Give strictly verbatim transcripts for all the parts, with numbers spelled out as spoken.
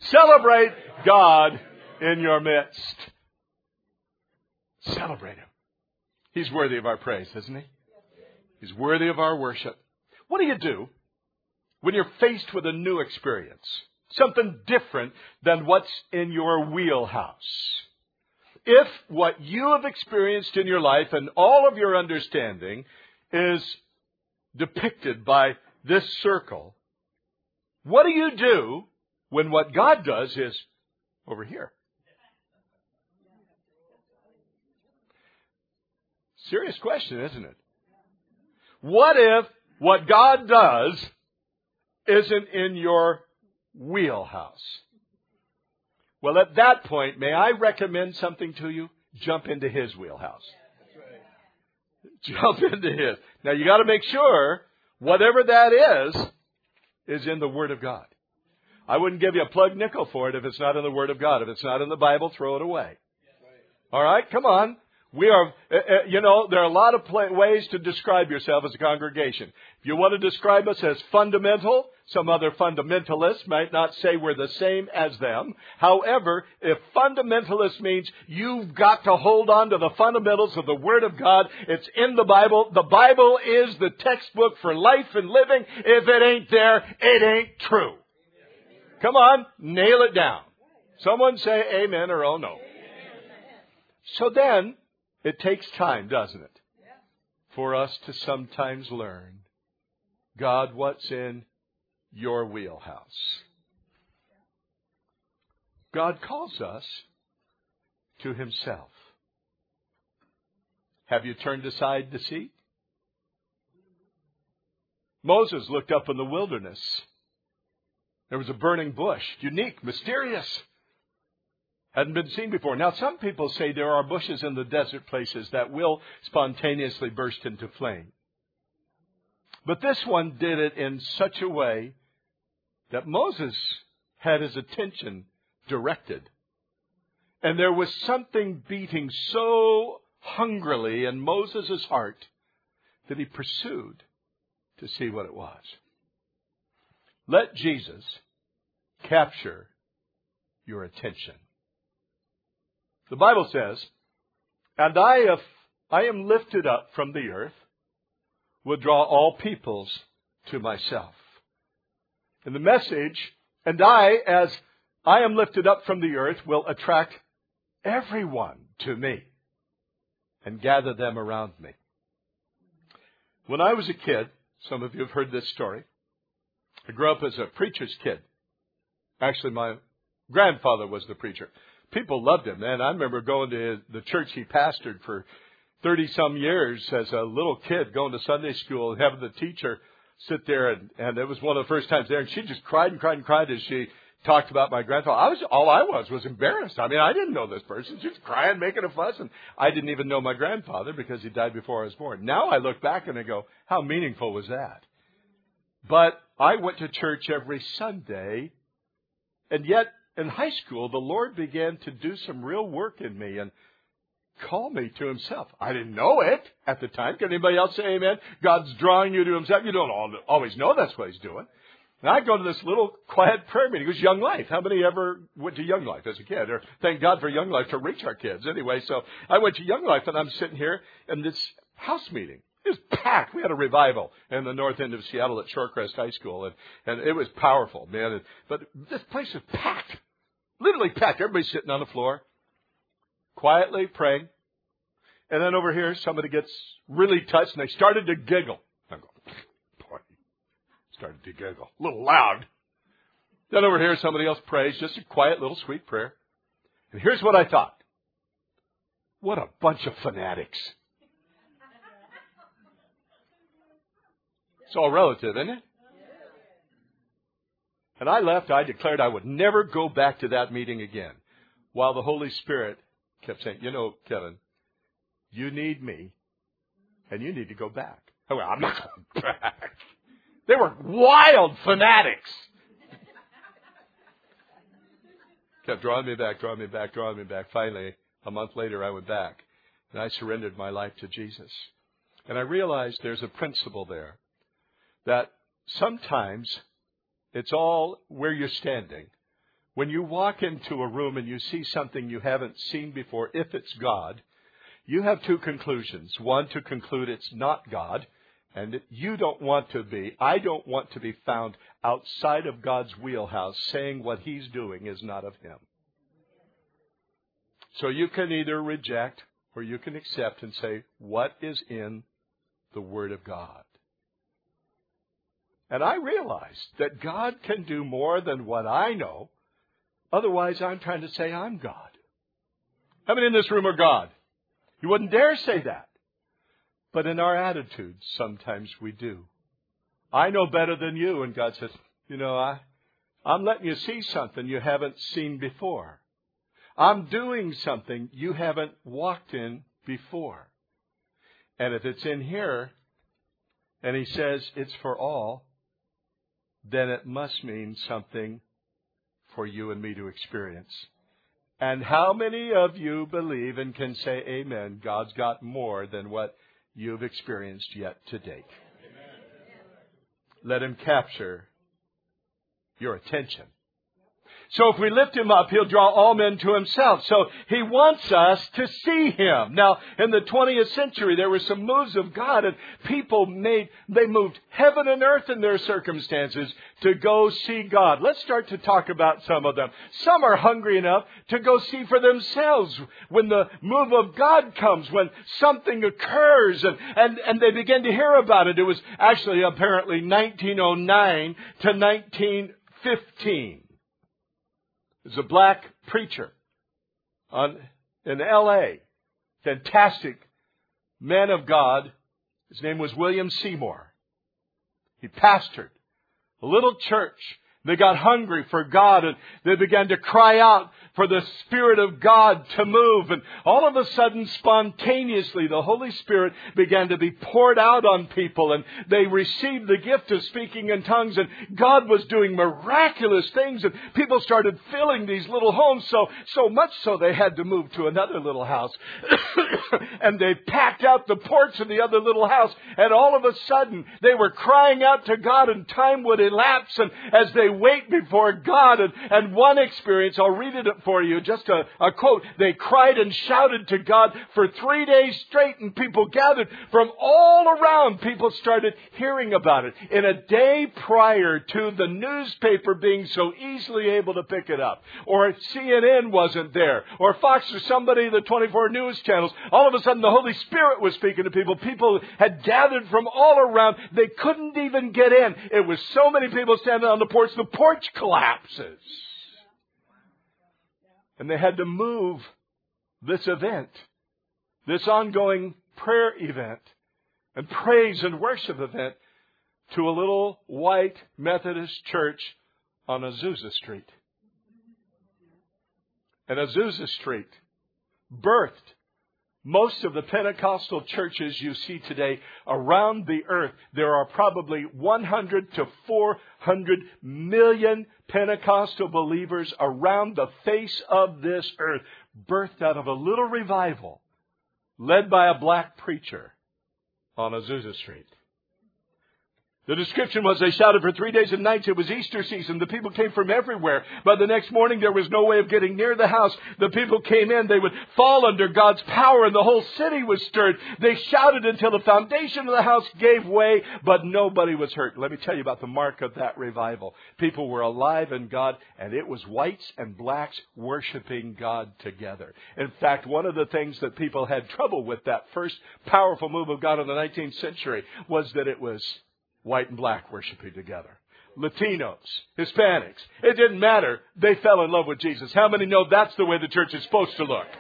Celebrate God in your midst. Celebrate Him. He's worthy of our praise, isn't He? He's worthy of our worship. What do you do when you're faced with a new experience? Something different than what's in your wheelhouse. If what you have experienced in your life and all of your understanding is depicted by this circle, what do you do when what God does is over here? Serious question, isn't it? What if what God does isn't in your wheelhouse? Well, at that point, may I recommend something to you? Jump into His wheelhouse. Jump into His. Now, you got to make sure whatever that is, is in the Word of God. I wouldn't give you a plug nickel for it if it's not in the Word of God. If it's not in the Bible, throw it away. All right? Come on. We are, uh, uh, you know, there are a lot of play, ways to describe yourself as a congregation. If you want to describe us as fundamental, some other fundamentalists might not say we're the same as them. However, if fundamentalist means you've got to hold on to the fundamentals of the Word of God, it's in the Bible. The Bible is the textbook for life and living. If it ain't there, it ain't true. Come on, nail it down. Someone say amen or oh no. So then, it takes time, doesn't it, for us to sometimes learn, God, what's in your wheelhouse? God calls us to Himself. Have you turned aside to see? Moses looked up in the wilderness. There was a burning bush, unique, mysterious. Hadn't been seen before. Now, some people say there are bushes in the desert places that will spontaneously burst into flame. But this one did it in such a way that Moses had his attention directed. And there was something beating so hungrily in Moses' heart that he pursued to see what it was. Let Jesus capture your attention. The Bible says, and I, if I am lifted up from the earth, will draw all peoples to myself. In the Message, and I, as I am lifted up from the earth, will attract everyone to me and gather them around me. When I was a kid, some of you have heard this story, I grew up as a preacher's kid. Actually, my grandfather was the preacher. People loved him, man. I remember going to the church he pastored for thirty-some years as a little kid, going to Sunday school and having the teacher sit there. And, and it was one of the first times there. And she just cried and cried and cried as she talked about my grandfather. I was, all I was was embarrassed. I mean, I didn't know this person. She was crying, making a fuss. And I didn't even know my grandfather because he died before I was born. Now I look back and I go, how meaningful was that? But I went to church every Sunday. And yet, in high school, the Lord began to do some real work in me and call me to Himself. I didn't know it at the time. Can anybody else say amen? God's drawing you to Himself. You don't always know that's what He's doing. And I'd go to this little quiet prayer meeting. It was Young Life. How many ever went to Young Life as a kid? Or thank God for Young Life to reach our kids. Anyway, so I went to Young Life, and I'm sitting here in this house meeting. It was packed. We had a revival in the north end of Seattle at Shorecrest High School, and, and it was powerful, man. But this place was packed, literally packed. Everybody's sitting on the floor, quietly praying. And then over here, somebody gets really touched, and they started to giggle. I go, boy, started to giggle, a little loud. Then over here, somebody else prays, just a quiet little sweet prayer. And here's what I thought. What a bunch of fanatics. It's all relative, isn't it? And I left. I declared I would never go back to that meeting again. While the Holy Spirit kept saying, you know, Kevin, you need me, and you need to go back. I went, I'm not going back. They were wild fanatics. Kept drawing me back, drawing me back, drawing me back. Finally, a month later, I went back, and I surrendered my life to Jesus. And I realized there's a principle there. That sometimes it's all where you're standing, When you walk into a room and you see something you haven't seen before, if it's God, you have two conclusions. One, to conclude it's not God, and you don't want to be, I don't want to be found outside of God's wheelhouse saying what He's doing is not of Him. So you can either reject or you can accept and say, what is in the Word of God? And I realized that God can do more than what I know. Otherwise, I'm trying to say I'm God. How many in this room are God? You wouldn't dare say that. But in our attitudes, sometimes we do. I know better than you. And God says, you know, I, I'm letting you see something you haven't seen before. I'm doing something you haven't walked in before. And if it's in here, and He says it's for all, then it must mean something for you and me to experience. And how many of you believe and can say amen, God's got more than what you've experienced yet to date? Amen. Let Him capture your attention. So if we lift Him up, He'll draw all men to Himself. So He wants us to see Him. Now, in the twentieth century, there were some moves of God, and people made, they moved heaven and earth in their circumstances to go see God. Let's start to talk about some of them. Some are hungry enough to go see for themselves when the move of God comes, when something occurs, and, and, and they begin to hear about it. It was actually apparently nineteen oh nine to nineteen fifteen. There's a black preacher on, in L A Fantastic man of God. His name was William Seymour. He pastored a little church. They got hungry for God, and they began to cry out for the Spirit of God to move. And all of a sudden, spontaneously, the Holy Spirit began to be poured out on people, and they received the gift of speaking in tongues, and God was doing miraculous things, and people started filling these little homes, so so much so they had to move to another little house. And they packed out the porch of the other little house, and all of a sudden, they were crying out to God, and time would elapse, and as they wait before God, and, and one experience, I'll read it for you, just a, a quote. They cried and shouted to God for three days straight, and people gathered from all around. People started hearing about it. In a day prior to the newspaper being so easily able to pick it up, or C N N wasn't there, or Fox or somebody, the twenty-four news channels, all of a sudden the Holy Spirit was speaking to people. People had gathered from all around. They couldn't even get in. It was so many people standing on the porch, the porch collapses. And they had to move this event, this ongoing prayer event and praise and worship event, to a little white Methodist church on Azusa Street. And Azusa Street birthed most of the Pentecostal churches you see today around the earth. There are probably one hundred to four hundred million Pentecostal believers around the face of this earth, birthed out of a little revival led by a black preacher on Azusa Street. The description was they shouted for three days and nights. It was Easter season. The people came from everywhere. By the next morning, there was no way of getting near the house. The people came in. They would fall under God's power, and the whole city was stirred. They shouted until the foundation of the house gave way, but nobody was hurt. Let me tell you about the mark of that revival. People were alive in God, and it was whites and blacks worshiping God together. In fact, one of the things that people had trouble with, that first powerful move of God in the nineteenth century, was that it was white and black worshiping together. Latinos, Hispanics. It didn't matter. They fell in love with Jesus. How many know that's the way the church is supposed to look?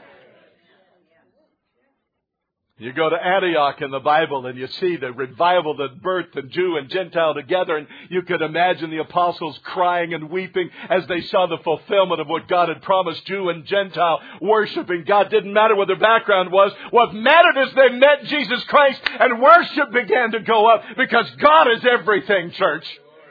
You go to Antioch in the Bible and you see the revival that birthed the Jew and Gentile together, and you could imagine the apostles crying and weeping as they saw the fulfillment of what God had promised, Jew and Gentile worshiping God. Didn't matter what their background was. What mattered is they met Jesus Christ, and worship began to go up, because God is everything, church.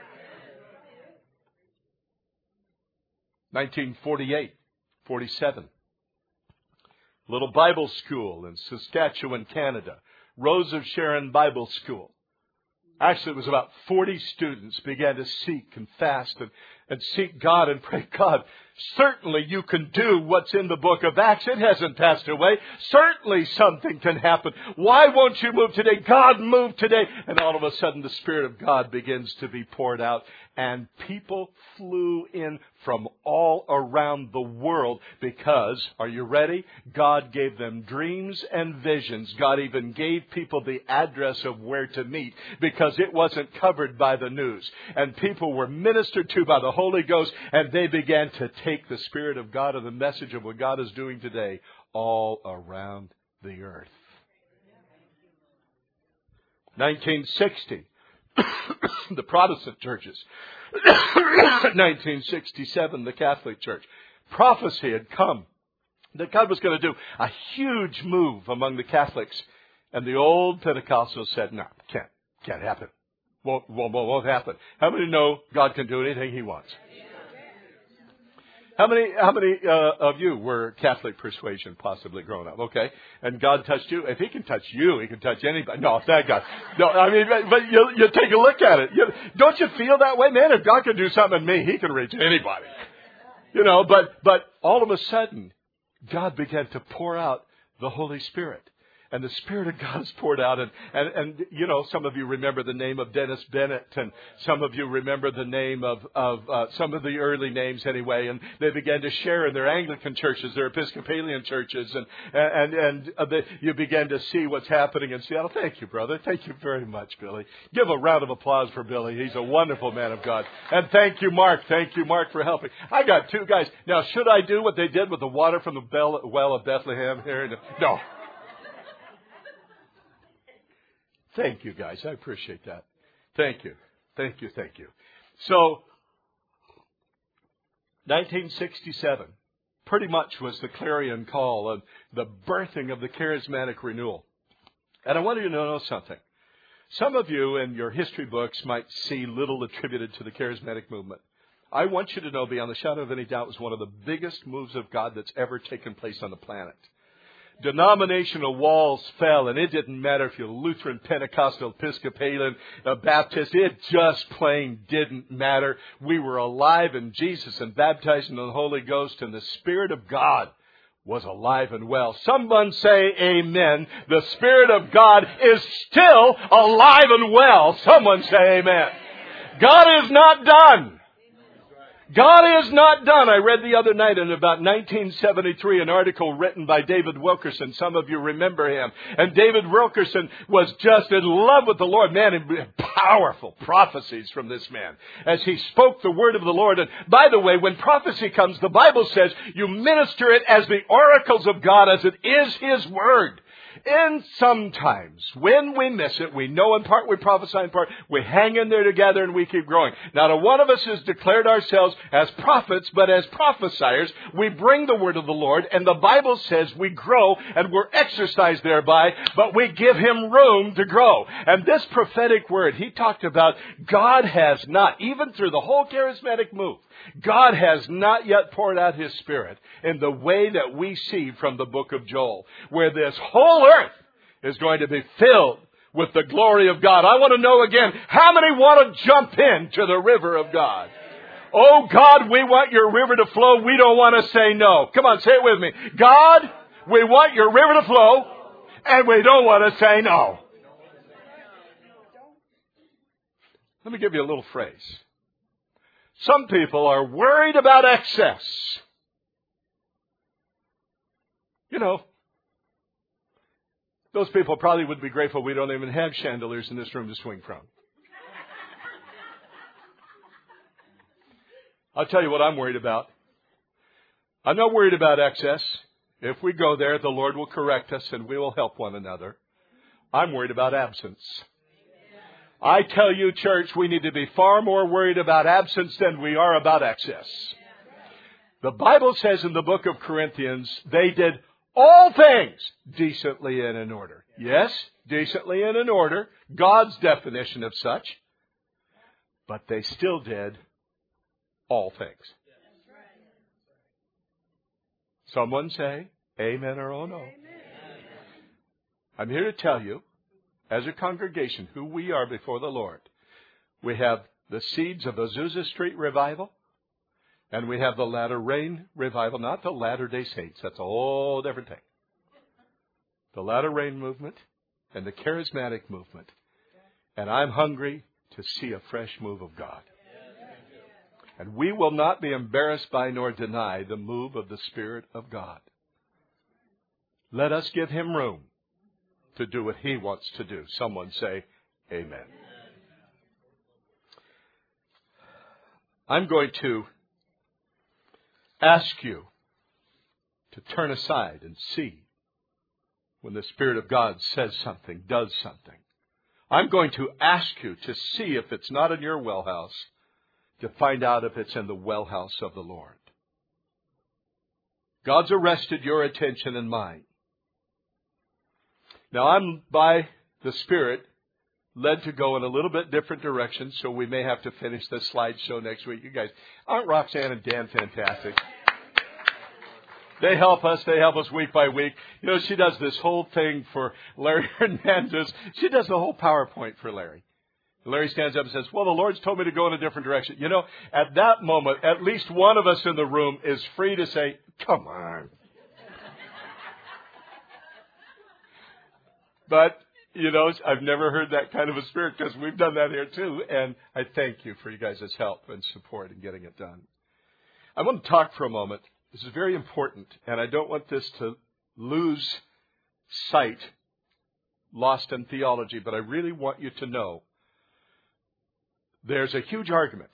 nineteen forty-eight, forty-seven. Little Bible school in Saskatchewan, Canada. Rose of Sharon Bible School. Actually, it was about forty students began to seek and fast and, and seek God and pray, God, certainly you can do what's in the book of Acts. It hasn't passed away. Certainly something can happen. Why won't you move today? God, move today. And all of a sudden the Spirit of God begins to be poured out. And people flew in from all around the world because, are you ready? God gave them dreams and visions. God even gave people the address of where to meet because it wasn't covered by the news. And people were ministered to by the Holy Ghost, and they began to take the Spirit of God and the message of what God is doing today all around the earth. nineteen sixty. The Protestant churches. nineteen sixty-seven, the Catholic Church. Prophecy had come that God was going to do a huge move among the Catholics. And the old Pentecostals said, no, can't, can't happen. Won't, won't, won't happen. How many know God can do anything He wants? How many, how many uh, of you were Catholic persuasion possibly growing up? Okay. And God touched you. If He can touch you, He can touch anybody. No, thank God. No, I mean, but you, you take a look at it. You, don't you feel that way? Man, if God can do something in me, He can reach anybody. You know, but, but all of a sudden, God began to pour out the Holy Spirit. And the Spirit of God is poured out. And, and, and, you know, some of you remember the name of Dennis Bennett. And some of you remember the name of, of uh, some of the early names anyway. And they began to share in their Anglican churches, their Episcopalian churches. And, and, and uh, the, you began to see what's happening in Seattle. Thank you, brother. Thank you very much, Billy. Give a round of applause for Billy. He's a wonderful man of God. And thank you, Mark. Thank you, Mark, for helping. I got two guys. Now, should I do what they did with the water from the bell, well of Bethlehem here? No. Thank you, guys. I appreciate that. Thank you. Thank you. Thank you. So, nineteen sixty-seven pretty much was the clarion call of the birthing of the charismatic renewal. And I want you to know something. Some of you in your history books might see little attributed to the charismatic movement. I want you to know beyond the shadow of any doubt it was one of the biggest moves of God that's ever taken place on the planet. Denominational walls fell, and it didn't matter if you're Lutheran, Pentecostal, Episcopalian, uh, Baptist. It just plain didn't matter. We were alive in Jesus and baptized in the Holy Ghost, and the Spirit of God was alive and well. Someone say amen. The Spirit of God is still alive and well. Someone say amen. God is not done. God is not done. I read the other night in about nineteen seventy-three an article written by David Wilkerson. Some of you remember him. And David Wilkerson was just in love with the Lord. Man, powerful prophecies from this man as he spoke the word of the Lord. And by the way, when prophecy comes, the Bible says you minister it as the oracles of God, as it is His word. And sometimes, when we miss it, we know in part, we prophesy in part, we hang in there together and we keep growing. Not a one of us has declared ourselves as prophets, but as prophesiers, we bring the word of the Lord, and the Bible says we grow and we're exercised thereby, but we give Him room to grow. And this prophetic word, he talked about, God has not, even through the whole charismatic move, God has not yet poured out His Spirit in the way that we see from the book of Joel, where this whole earth is going to be filled with the glory of God. I want to know again, how many want to jump into the river of God? Oh God, we want your river to flow. We don't want to say no. Come on, say it with me. God, we want your river to flow, and we don't want to say no. Let me give you a little phrase. Some people are worried about excess. You know, those people probably would be grateful we don't even have chandeliers in this room to swing from. I'll tell you what I'm worried about. I'm not worried about excess. If we go there, the Lord will correct us and we will help one another. I'm worried about absence. I tell you, church, we need to be far more worried about absence than we are about excess. The Bible says in the book of Corinthians, they did all things decently and in order. Yes, decently and in order. God's definition of such. But they still did all things. Someone say amen or oh no. I'm here to tell you, as a congregation, who we are before the Lord. We have the seeds of Azusa Street revival. And we have the latter rain revival, not the Latter-day Saints. That's a whole different thing. The latter rain movement and the charismatic movement. And I'm hungry to see a fresh move of God. And we will not be embarrassed by nor deny the move of the Spirit of God. Let us give Him room to do what He wants to do. Someone say, Amen. I'm going to ask you to turn aside and see when the Spirit of God says something, does something. I'm going to ask you to see if it's not in your wellhouse, to find out if it's in the wellhouse of the Lord. God's arrested your attention and mine. Now, I'm, by the Spirit, led to go in a little bit different direction, so we may have to finish the slideshow next week. You guys, aren't Roxanne and Dan fantastic? They help us. They help us week by week. You know, she does this whole thing for Larry Hernandez. She does the whole PowerPoint for Larry. Larry stands up and says, well, the Lord's told me to go in a different direction. You know, at that moment, at least one of us in the room is free to say, come on. But, you know, I've never heard that kind of a spirit because we've done that here too. And I thank you for you guys' help and support in getting it done. I want to talk for a moment. This is very important, and I don't want this to lose sight, lost in theology, but I really want you to know there's a huge argument.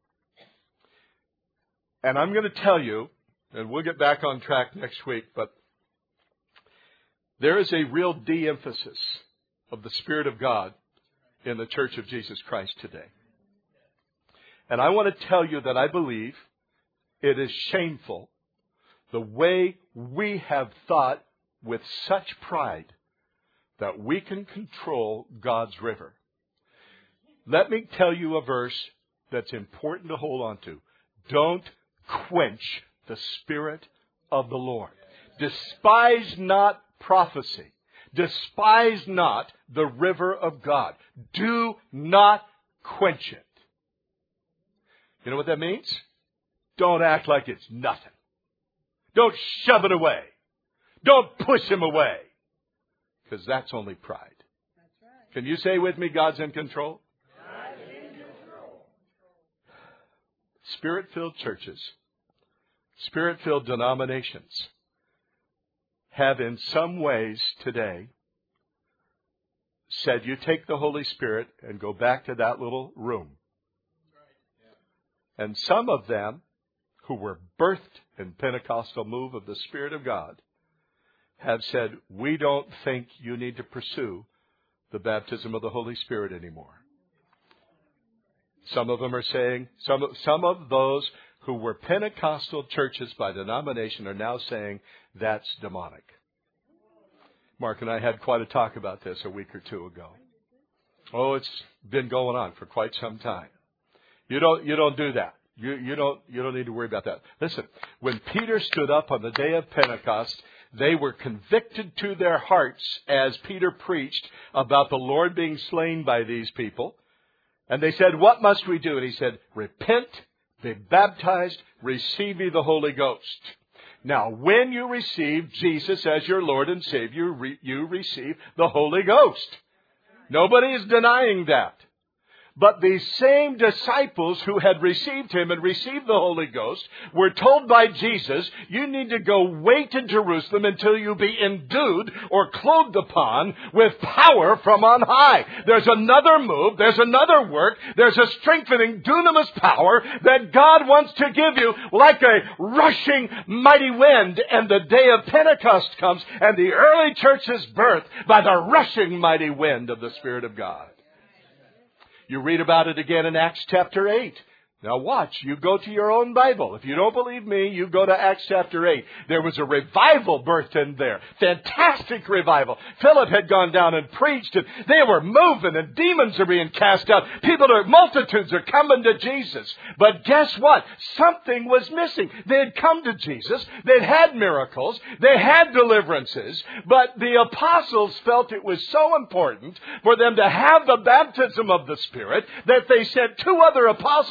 And I'm going to tell you, and we'll get back on track next week, but there is a real de-emphasis of the Spirit of God in the Church of Jesus Christ today. And I want to tell you that I believe it is shameful the way we have thought with such pride that we can control God's river. Let me tell you a verse that's important to hold on to. Don't quench the Spirit of the Lord. Despise not prophecy. Despise not the river of God. Do not quench it. You know what that means? Don't act like it's nothing. Don't shove it away. Don't push Him away. Because that's only pride. That's right. Can you say with me, God's in control? God's in control. Spirit-filled churches, Spirit-filled denominations have in some ways today said, you take the Holy Spirit and go back to that little room. And some of them who were birthed in Pentecostal move of the Spirit of God have said, we don't think you need to pursue the baptism of the Holy Spirit anymore. Some of them are saying, some of, some of those who were Pentecostal churches by denomination are now saying that's demonic. Mark and I had quite a talk about this a week or two ago. Oh, it's been going on for quite some time. You don't, you don't do that. You, you don't, you don't need to worry about that. Listen, when Peter stood up on the day of Pentecost, they were convicted to their hearts as Peter preached about the Lord being slain by these people. And they said, what must we do? And he said, repent, be baptized, receive ye the Holy Ghost. Now, when you receive Jesus as your Lord and Savior, you receive the Holy Ghost. Nobody is denying that. But these same disciples who had received Him and received the Holy Ghost were told by Jesus, you need to go wait in Jerusalem until you be endued or clothed upon with power from on high. There's another move, there's another work, there's a strengthening dunamis power that God wants to give you like a rushing mighty wind. And the day of Pentecost comes and the early church is birthed by the rushing mighty wind of the Spirit of God. You read about it again in Acts chapter eight. Now watch, you go to your own Bible. If you don't believe me, you go to Acts chapter eight. There was a revival birthed in there. Fantastic revival. Philip had gone down and preached, and they were moving, and demons are being cast out. People are, multitudes are coming to Jesus. But guess what? Something was missing. They had come to Jesus. They'd had miracles. They had deliverances. But the apostles felt it was so important for them to have the baptism of the Spirit that they sent two other apostles down there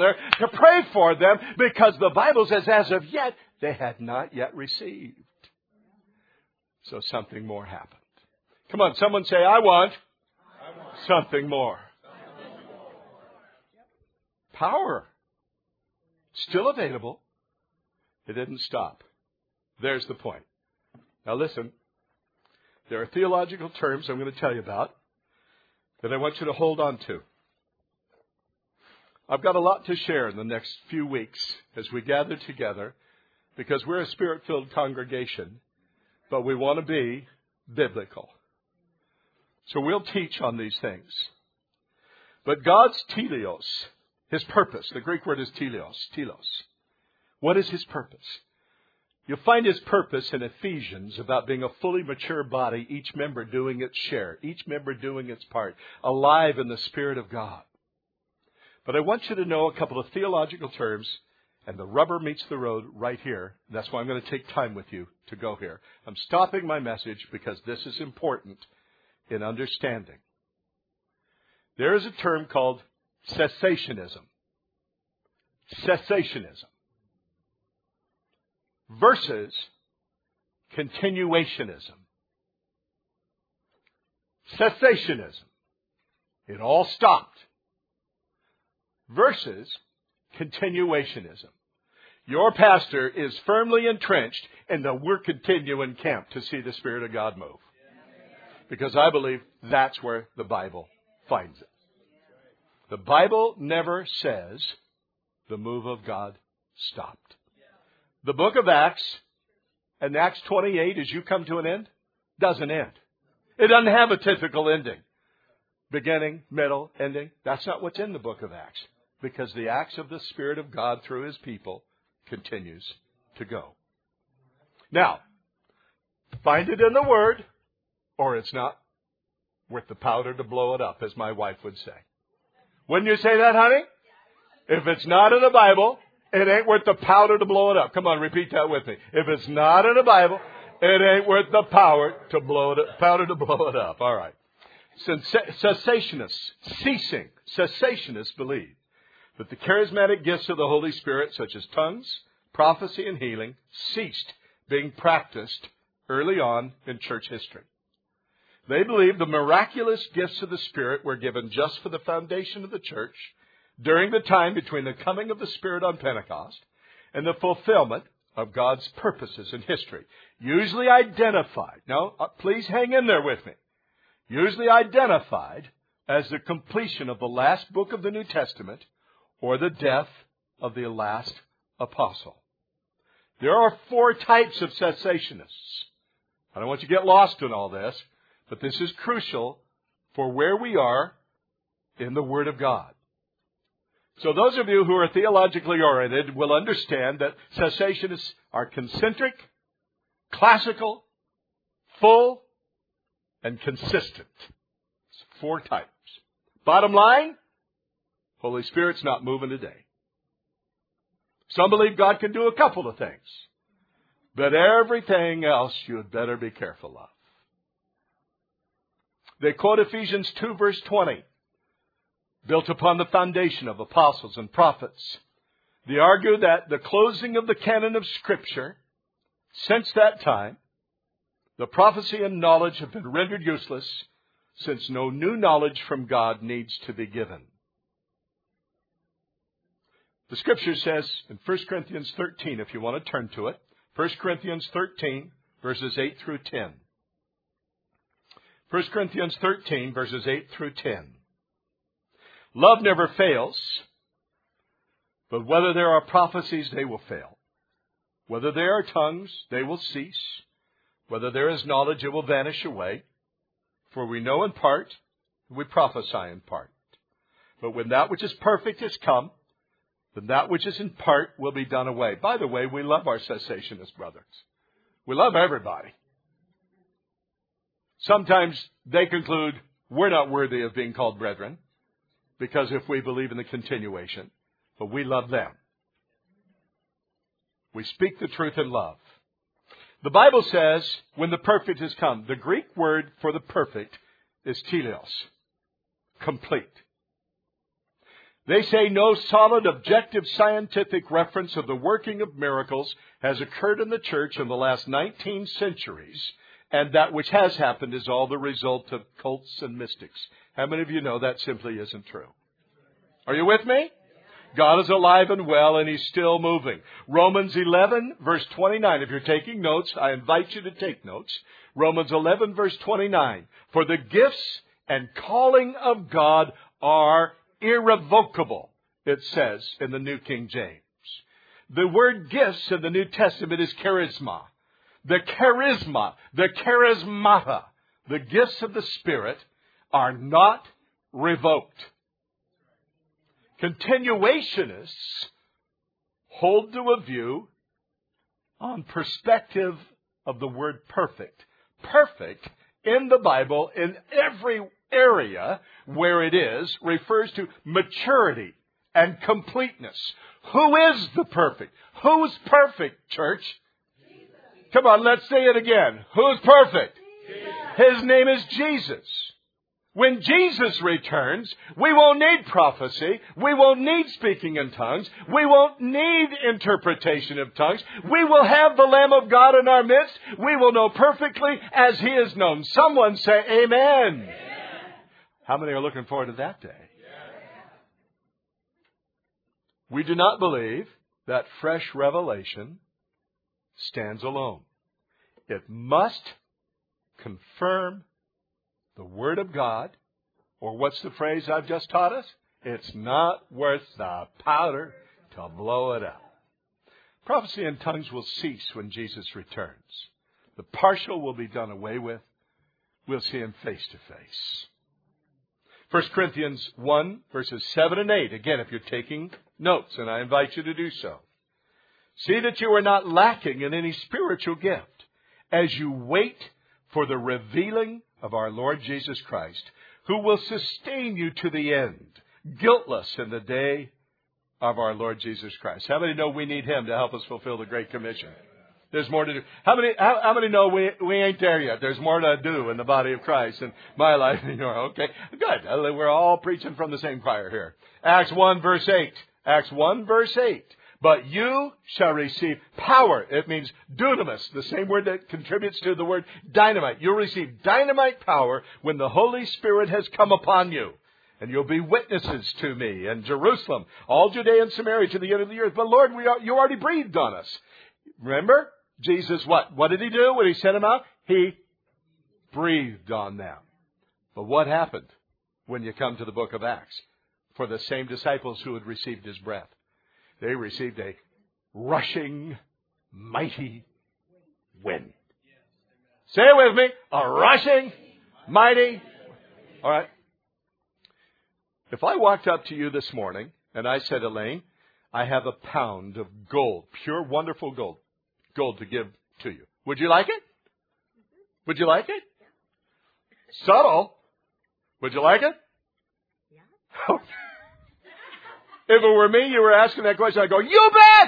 Father to pray for them because the Bible says as of yet, they had not yet received. So something more happened. Come on, someone say, I want, I want something more. Something more. Power. Still available. It didn't stop. There's the point. Now listen. There are theological terms I'm going to tell you about that I want you to hold on to. I've got a lot to share in the next few weeks as we gather together because we're a Spirit-filled congregation, but we want to be biblical. So we'll teach on these things. But God's teleos, His purpose, the Greek word is teleos, telos. What is His purpose? You'll find His purpose in Ephesians about being a fully mature body, each member doing its share, each member doing its part, alive in the Spirit of God. But I want you to know a couple of theological terms, and the rubber meets the road right here. That's why I'm going to take time with you to go here. I'm stopping my message because this is important in understanding. There is a term called cessationism. Cessationism. Versus continuationism. Cessationism. It all stopped. Versus continuationism. Your pastor is firmly entrenched in the we're continuing camp to see the Spirit of God move. Because I believe that's where the Bible finds it. The Bible never says the move of God stopped. The book of Acts, and Acts twenty-eight, as you come to an end, doesn't end. It doesn't have a typical ending. Beginning, middle, ending. That's not what's in the book of Acts. Because the acts of the Spirit of God through His people continues to go. Now, find it in the Word, or it's not worth the powder to blow it up, as my wife would say. Wouldn't you say that, honey? If it's not in the Bible, it ain't worth the powder to blow it up. Come on, repeat that with me. If it's not in the Bible, it ain't worth the power to blow it up, powder to blow it up. All right. Cessationists, ceasing, cessationists believe that the charismatic gifts of the Holy Spirit, such as tongues, prophecy, and healing, ceased being practiced early on in church history. They believe the miraculous gifts of the Spirit were given just for the foundation of the church during the time between the coming of the Spirit on Pentecost and the fulfillment of God's purposes in history. Usually identified, now please hang in there with me, usually identified as the completion of the last book of the New Testament or the death of the last apostle. There are four types of cessationists. I don't want you to get lost in all this, but this is crucial for where we are in the Word of God. So those of you who are theologically oriented will understand that cessationists are concentric, classical, full, and consistent. It's four types. Bottom line, Holy Spirit's not moving today. Some believe God can do a couple of things, but everything else you had better be careful of. They quote Ephesians two verse twenty. Built upon the foundation of apostles and prophets. They argue that the closing of the canon of Scripture, since that time, the prophecy and knowledge have been rendered useless, since no new knowledge from God needs to be given. The Scripture says in First Corinthians thirteen, if you want to turn to it, First Corinthians thirteen, verses eight through ten. First Corinthians thirteen, verses eight through ten. Love never fails, but whether there are prophecies, they will fail. Whether there are tongues, they will cease. Whether there is knowledge, it will vanish away. For we know in part, we prophesy in part. But when that which is perfect has come, then that which is in part will be done away. By the way, we love our cessationist brothers. We love everybody. Sometimes they conclude we're not worthy of being called brethren, because if we believe in the continuation, but we love them. We speak the truth in love. The Bible says, when the perfect has come, the Greek word for the perfect is teleos, complete. They say no solid, objective, scientific reference of the working of miracles has occurred in the church in the last nineteen centuries, and that which has happened is all the result of cults and mystics. How many of you know that simply isn't true? Are you with me? God is alive and well, and He's still moving. Romans eleven, verse twenty-nine. If you're taking notes, I invite you to take notes. Romans eleven, verse twenty-nine. For the gifts and calling of God are irrevocable, it says in the New King James. The word gifts in the New Testament is charisma. The charisma, the charismata, the gifts of the Spirit are not revoked. Continuationists hold to a view on perspective of the word perfect. Perfect in the Bible, in every area where it is, refers to maturity and completeness. Who is the perfect? Who's perfect, church? Jesus. Come on, let's say it again. Who's perfect? Jesus. His name is Jesus. When Jesus returns, we won't need prophecy. We won't need speaking in tongues. We won't need interpretation of tongues. We will have the Lamb of God in our midst. We will know perfectly as He is known. Someone say amen. Amen. How many are looking forward to that day? We do not believe that fresh revelation stands alone. It must confirm the Word of God, or what's the phrase I've just taught us? It's not worth the powder to blow it up. Prophecy in tongues will cease when Jesus returns. The partial will be done away with. We'll see Him face to face. First Corinthians one, verses seven and eight. Again, if you're taking notes, and I invite you to do so. See that you are not lacking in any spiritual gift as you wait for the revealing of our Lord Jesus Christ, who will sustain you to the end, guiltless in the day of our Lord Jesus Christ. How many know we need Him to help us fulfill the Great Commission? There's more to do. How many, how, how many know we, we ain't there yet? There's more to do in the body of Christ in my life and yours. Okay, good. We're all preaching from the same choir here. Acts one, verse eight. Acts one, verse eight. But you shall receive power. It means dunamis, the same word that contributes to the word dynamite. You'll receive dynamite power when the Holy Spirit has come upon you. And you'll be witnesses to me in Jerusalem, all Judea and Samaria to the end of the earth. But Lord, we are, you already breathed on us. Remember? Jesus, what? What did He do when He sent them out? He breathed on them. But what happened when you come to the book of Acts? For the same disciples who had received His breath, they received a rushing, mighty wind. Say it with me. A rushing, mighty. All right. If I walked up to you this morning and I said, Elaine, I have a pound of gold, pure, wonderful gold, gold to give to you. Would you like it? Would you like it? Subtle. Would you like it? Yeah. If it were me, you were asking that question, I'd go, you bet!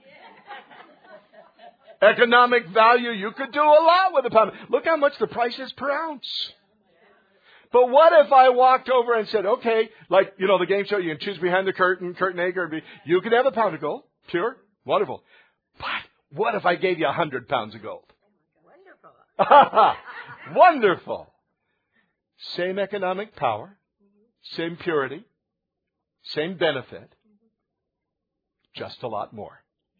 Yeah. Economic value, you could do a lot with a pound. Look how much the price is per ounce. But what if I walked over and said, okay, like, you know, the game show, you can choose behind the curtain, curtain A, curtain B. You could have a pound of gold. Pure. Wonderful. But what if I gave you a hundred pounds of gold? Wonderful. Wonderful. Same economic power. Same purity. Same benefit. Just a lot more.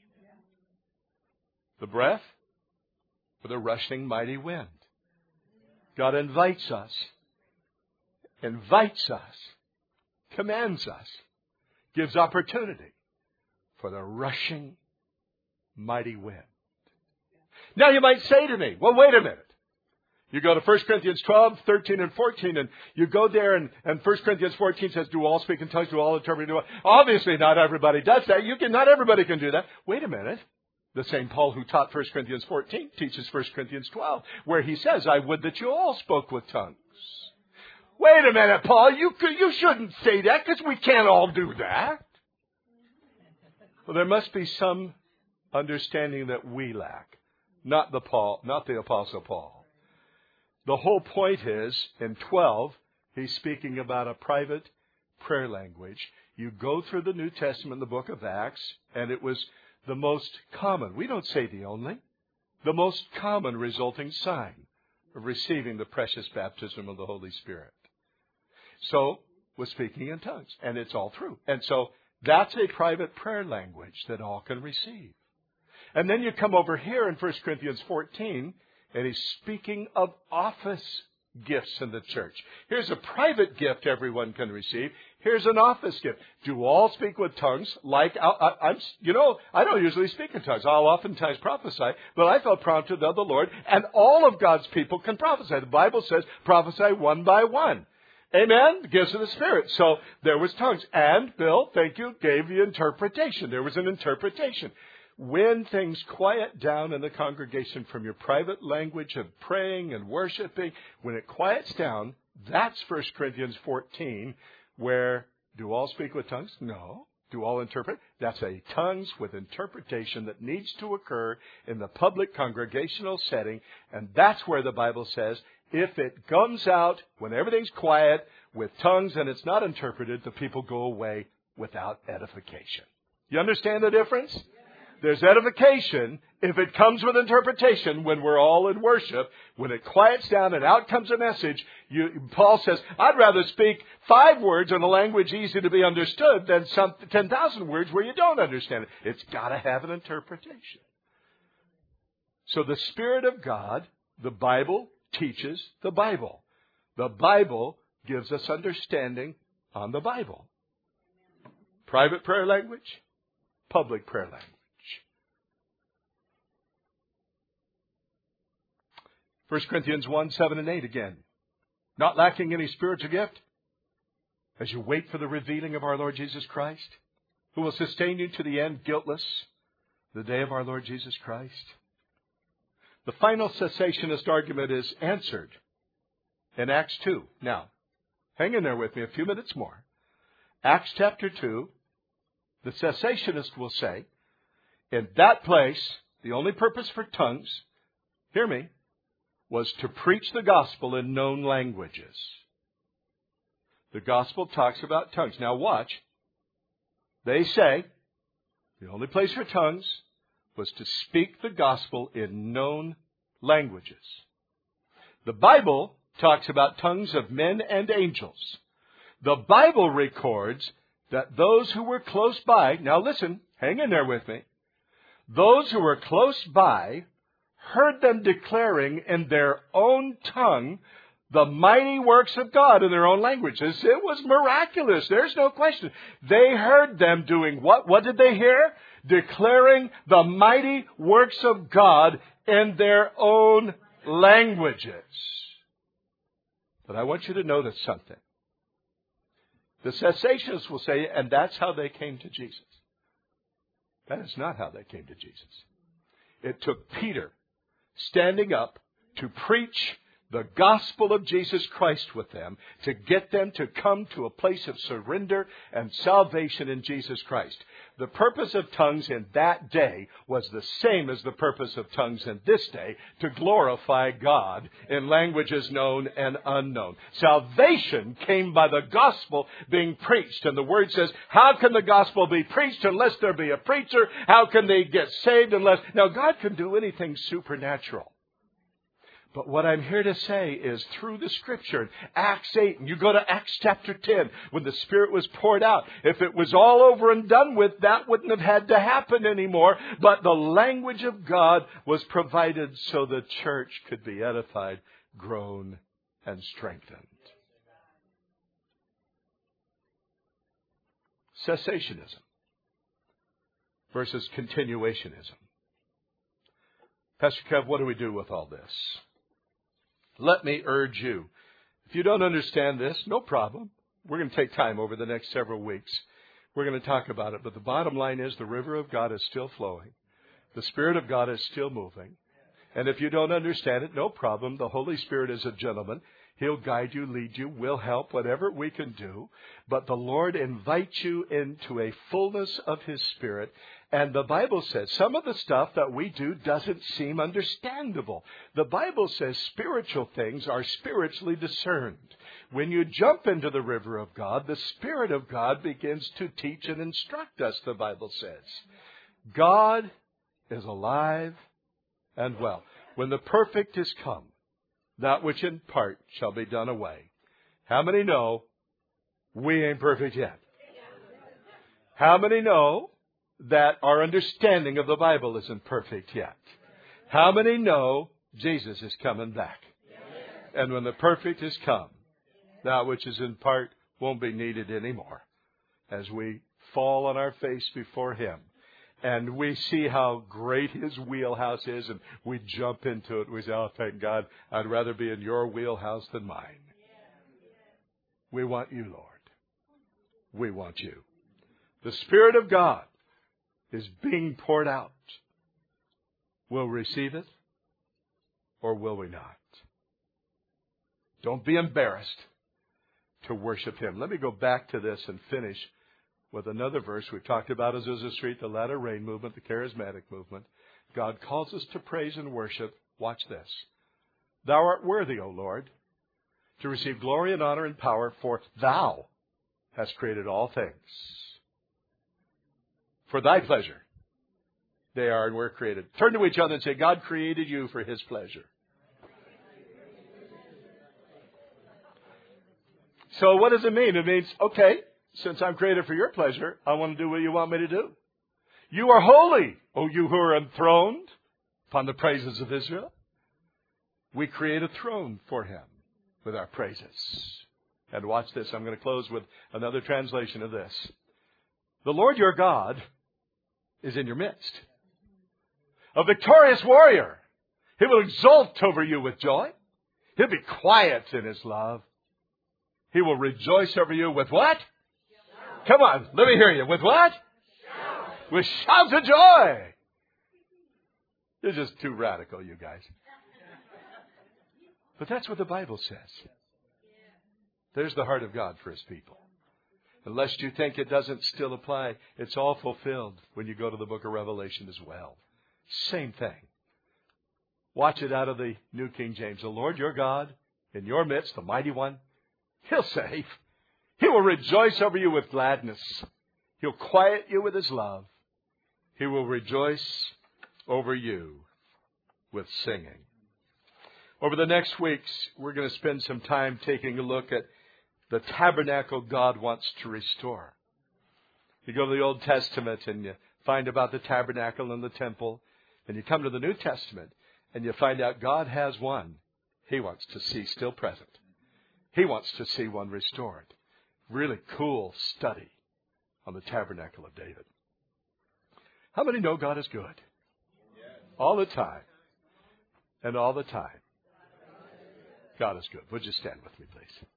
The breath with a rushing mighty wind. God invites us. Invites us. Commands us. Gives opportunity for the rushing mighty wind. Now you might say to me, well, wait a minute. You go to First Corinthians twelve, thirteen, and fourteen, and you go there, and, and First Corinthians fourteen says, do all speak in tongues, do all interpret, do all. Obviously, not everybody does that. You can, not everybody can do that. Wait a minute. The same Paul who taught First Corinthians fourteen teaches First Corinthians twelve, where he says, I would that you all spoke with tongues. Wait a minute, Paul, you, you shouldn't say that, because we can't all do that. Well, there must be some understanding that we lack, not the Paul, not the Apostle Paul. The whole point is, in twelve, he's speaking about a private prayer language. You go through the New Testament, the book of Acts, and it was the most common, we don't say the only, the most common resulting sign of receiving the precious baptism of the Holy Spirit. So, was speaking in tongues, and it's all through. And so, that's a private prayer language that all can receive. And then you come over here in First Corinthians fourteen, and he's speaking of office gifts in the church. Here's a private gift everyone can receive. Here's an office gift. Do all speak with tongues? Like I, I, I'm, you know, I don't usually speak in tongues. I'll oftentimes prophesy, but I felt prompted of the Lord, and all of God's people can prophesy. The Bible says, prophesy one by one. Amen? The gifts of the Spirit. So there was tongues. And Bill, thank you, gave the interpretation. There was an interpretation. When things quiet down in the congregation from your private language of praying and worshiping, when it quiets down, that's First Corinthians fourteen, where do all speak with tongues? No. Do all interpret? That's a tongues with interpretation that needs to occur in the public congregational setting. And that's where the Bible says, if it comes out when everything's quiet with tongues and it's not interpreted, the people go away without edification. You understand the difference? There's edification if it comes with interpretation when we're all in worship. When it quiets down and out comes a message, you, Paul says, I'd rather speak five words in a language easy to be understood than some ten thousand words where you don't understand it. It's got to have an interpretation. So the Spirit of God, the Bible teaches the Bible. The Bible gives us understanding on the Bible. Private prayer language, public prayer language. First Corinthians one, seven and eight again. Not lacking any spiritual gift, as you wait for the revealing of our Lord Jesus Christ, who will sustain you to the end guiltless, the day of our Lord Jesus Christ. The final cessationist argument is answered in Acts two. Now, hang in there with me a few minutes more. Acts chapter two, the cessationist will say, in that place, the only purpose for tongues, hear me, was to preach the gospel in known languages. The gospel talks about tongues. Now watch. They say the only place for tongues was to speak the gospel in known languages. The Bible talks about tongues of men and angels. The Bible records that those who were close by, now listen, hang in there with me, those who were close by heard them declaring in their own tongue the mighty works of God in their own languages. It was miraculous. There's no question. They heard them doing what? What did they hear? Declaring the mighty works of God in their own languages. But I want you to notice something. The cessationists will say, and that's how they came to Jesus. That is not how they came to Jesus. It took Peter standing up to preach the gospel of Jesus Christ with them, to get them to come to a place of surrender and salvation in Jesus Christ. The purpose of tongues in that day was the same as the purpose of tongues in this day, to glorify God in languages known and unknown. Salvation came by the gospel being preached. And the word says, how can the gospel be preached unless there be a preacher? How can they get saved unless... Now, God can do anything supernatural. But what I'm here to say is through the Scripture, Acts eight, and you go to Acts chapter ten, when the Spirit was poured out. If it was all over and done with, that wouldn't have had to happen anymore. But the language of God was provided so the church could be edified, grown, and strengthened. Cessationism versus continuationism. Pastor Kev, what do we do with all this? Let me urge you, if you don't understand this, no problem. We're going to take time over the next several weeks. We're going to talk about it. But the bottom line is the river of God is still flowing. The Spirit of God is still moving. And if you don't understand it, no problem. The Holy Spirit is a gentleman. He'll guide you, lead you. We'll help, whatever we can do. But the Lord invites you into a fullness of His Spirit. And the Bible says some of the stuff that we do doesn't seem understandable. The Bible says spiritual things are spiritually discerned. When you jump into the river of God, the Spirit of God begins to teach and instruct us, the Bible says. God is alive and well. When the perfect is come, that which in part shall be done away. How many know we ain't perfect yet? How many know that our understanding of the Bible isn't perfect yet? How many know Jesus is coming back? And when the perfect is come, that which is in part won't be needed anymore. As we fall on our face before Him, and we see how great His wheelhouse is, and we jump into it. We say, oh, thank God, I'd rather be in your wheelhouse than mine. We want you, Lord. We want you. The Spirit of God is being poured out. We'll receive it, or will we not? Don't be embarrassed to worship Him. Let me go back to this and finish with another verse. We've talked about Azusa Street, the latter rain movement, the charismatic movement. God calls us to praise and worship. Watch this. Thou art worthy, O Lord, to receive glory and honor and power, for Thou hast created all things. For Thy pleasure they are and were created. Turn to each other and say, God created you for His pleasure. So what does it mean? It means, okay, since I'm created for your pleasure, I want to do what you want me to do. You are holy, O you who are enthroned upon the praises of Israel. We create a throne for Him with our praises. And watch this. I'm going to close with another translation of this. The Lord your God is in your midst. A victorious warrior. He will exult over you with joy. He'll be quiet in His love. He will rejoice over you with what? Come on, let me hear you. With what? Shout. With shouts of joy. You're just too radical, you guys. But that's what the Bible says. There's the heart of God for His people. Unless you think it doesn't still apply, it's all fulfilled when you go to the book of Revelation as well. Same thing. Watch it out of the New King James. The Lord your God, in your midst, the mighty one, He'll save. He will rejoice over you with gladness. He'll quiet you with His love. He will rejoice over you with singing. Over the next weeks, we're going to spend some time taking a look at the tabernacle God wants to restore. You go to the Old Testament and you find about the tabernacle and the temple. And you come to the New Testament and you find out God has one He wants to see still present. He wants to see one restored. Really cool study on the tabernacle of David. How many know God is good? All the time. And all the time. God is good. Would you stand with me, please?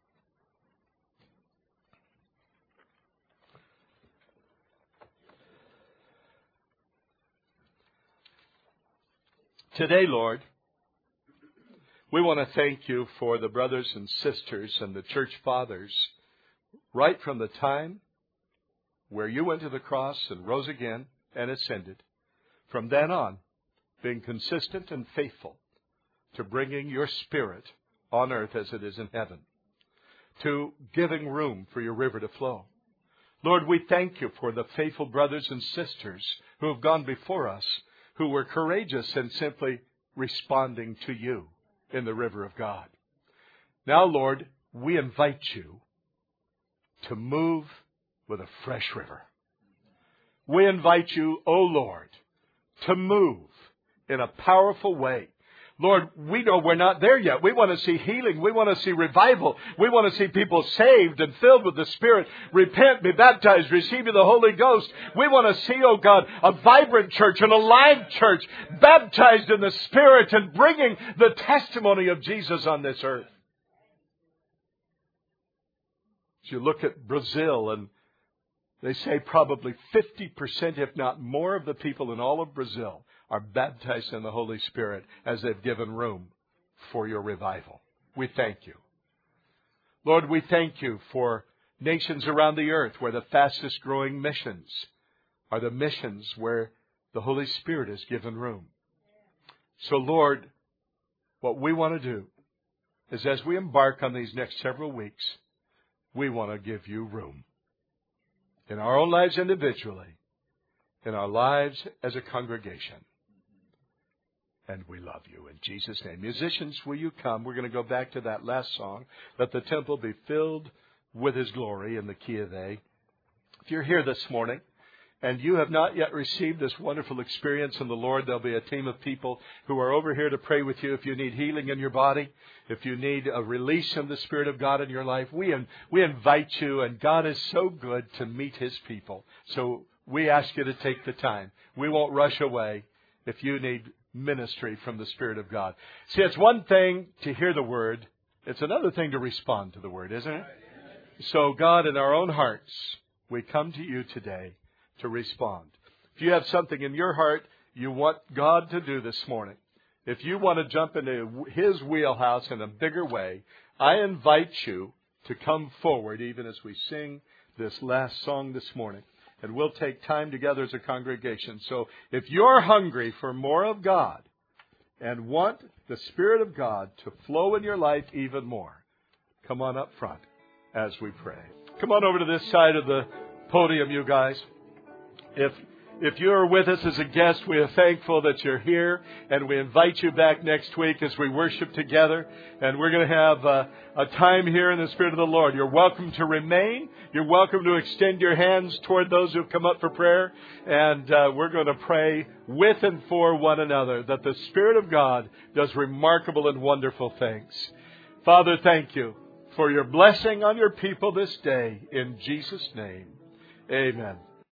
Today, Lord, we want to thank You for the brothers and sisters and the church fathers right from the time where You went to the cross and rose again and ascended. From then on, being consistent and faithful to bringing Your Spirit on earth as it is in heaven, to giving room for Your river to flow. Lord, we thank You for the faithful brothers and sisters who have gone before us, who were courageous and simply responding to You in the river of God. Now, Lord, we invite You to move with a fresh river. We invite You, O Lord, to move in a powerful way. Lord, we know we're not there yet. We want to see healing. We want to see revival. We want to see people saved and filled with the Spirit. Repent, be baptized, receive the Holy Ghost. We want to see, oh God, a vibrant church, an alive church, baptized in the Spirit and bringing the testimony of Jesus on this earth. As you look at Brazil, and they say probably fifty percent, if not more, of the people in all of Brazil are baptized in the Holy Spirit as they've given room for Your revival. We thank You. Lord, we thank you for nations around the earth where the fastest growing missions are the missions where the Holy Spirit is given room. So, Lord, what we want to do is as we embark on these next several weeks, we want to give you room. In our own lives individually, in our lives as a congregation. And we love you in Jesus' name. Musicians, will you come? We're going to go back to that last song. Let the temple be filled with His glory in the key of A. If you're here this morning and you have not yet received this wonderful experience in the Lord, there'll be a team of people who are over here to pray with you. If you need healing in your body, if you need a release of the Spirit of God in your life, we, we invite you, and God is so good to meet His people. So we ask you to take the time. We won't rush away if you need ministry from the Spirit of God. See, it's one thing to hear the Word. It's another thing to respond to the Word, isn't it? So, God, in our own hearts, we come to you today to respond. If you have something in your heart you want God to do this morning, if you want to jump into His wheelhouse in a bigger way, I invite you to come forward even as we sing this last song this morning. And we'll take time together as a congregation. So if you're hungry for more of God and want the Spirit of God to flow in your life even more, come on up front as we pray. Come on over to this side of the podium, you guys. If If you're with us as a guest, we are thankful that you're here, and we invite you back next week as we worship together. And we're going to have a, a time here in the Spirit of the Lord. You're welcome to remain. You're welcome to extend your hands toward those who come up for prayer. And uh, we're going to pray with and for one another that the Spirit of God does remarkable and wonderful things. Father, thank you for your blessing on your people this day. In Jesus' name, amen.